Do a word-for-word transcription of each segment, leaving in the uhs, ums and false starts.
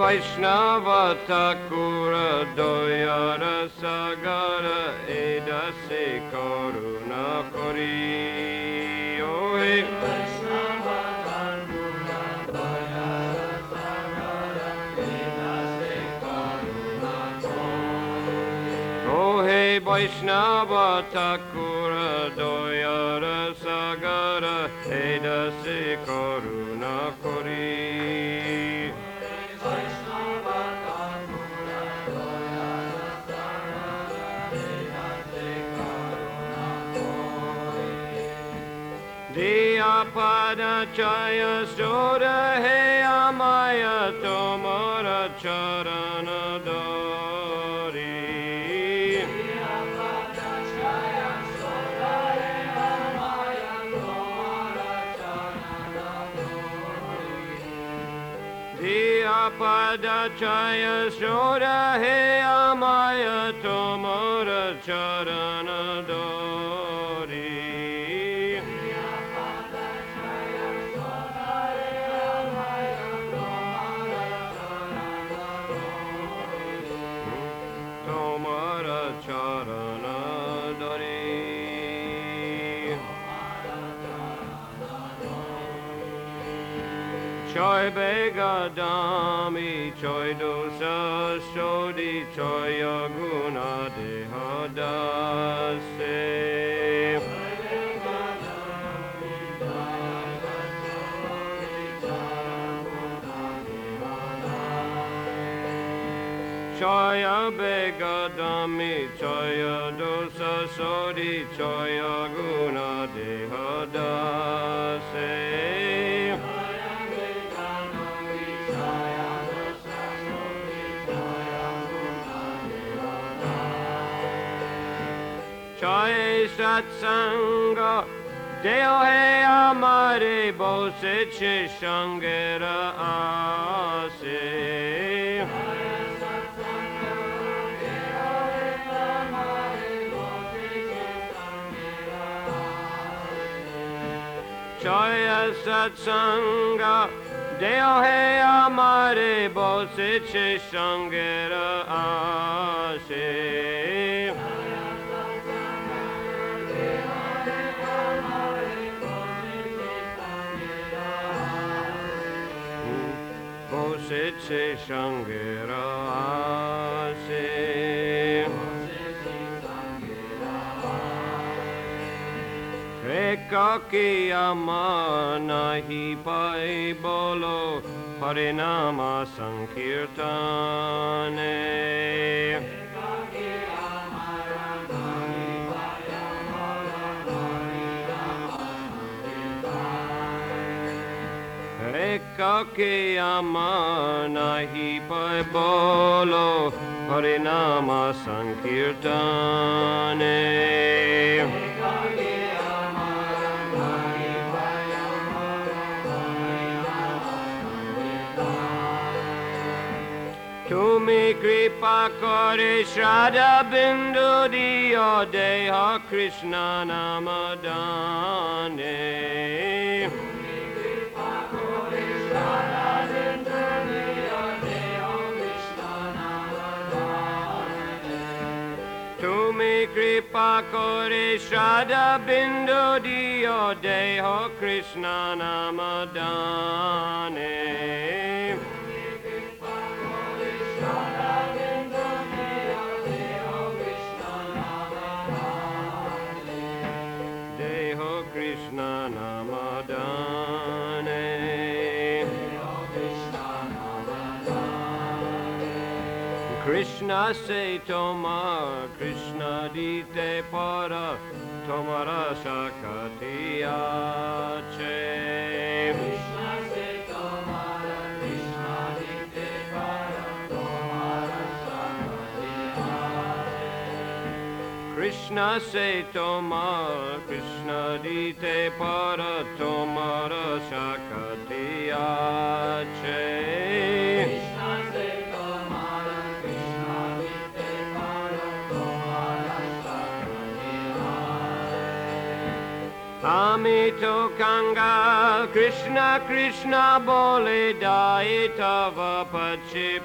Vaishnava Thakura Doyara Sagara Edase Karuna Kori Oh hey Vaishnava Thakura Doyara Sagara Edase Karuna Kori Oh hey Vaishnava Thakura Doyara Sagara Edase Karuna Kori Diyapada Chaya Soda He Amaya Tomara Charana Dori Diyapada Chaya Soda He Amaya Tomara Charana Dori Diyapada Chaya Soda He Amaya Tomara Charana Dori Choi Begadami, Choi Dosa Shodhi, Choi Yaguna Dehadase. Choi Begadami, Choi Dosa Shodhi, Choi Yaguna Dehadase. Choi Satsanga Deo He Amare Bose Chishangera Ase Choi Satsanga Deo He Amare Bose Chishangera Ase Seche Shangera Se Ekaki Amana Hi Pai Bolo Harinama Sankirtane Ekaki Amana Hi Pai Bolo Harinama Sankirtane Ekaki Amana Hi Pai Sankirtane Tumi Kripa Kare Shraddha Bindu Diyo Deha Krishna Namadane Kripa Kore Shraddha Bindu Diyo Deho Krishna Namadane Deho Krishna Namadane Krishna say Tomar, Krishna dite para, Tomara Shakati Ache. Krishna say Tomar, Krishna dite para, Tomara Shakati Ache. Krishna say Tomar, Krishna dite para, Tomara Shakati Ache. Amito Kanga Krishna Krishna bole dai tava pace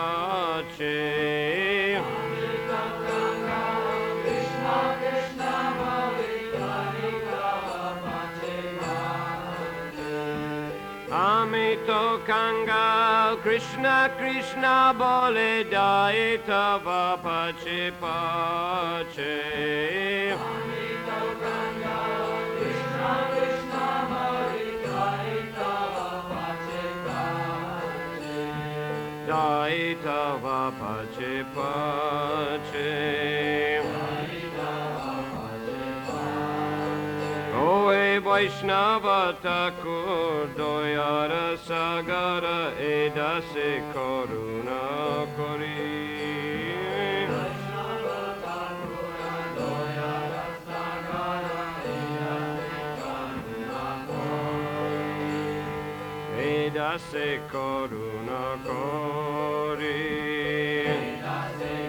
pace. Amito Kanga Krishna Krishna bole dai tava pace pace. Amito Kanga Krishna Krishna bole dai tava pace pace. Dai tava pace pace. Oe Vaishnava Thakur Doyara Sagara Edase Karuna Kori. Vaishnava Thakur Doyara Sagara Edase Karuna Kori. Edase Karuna Kori. Edase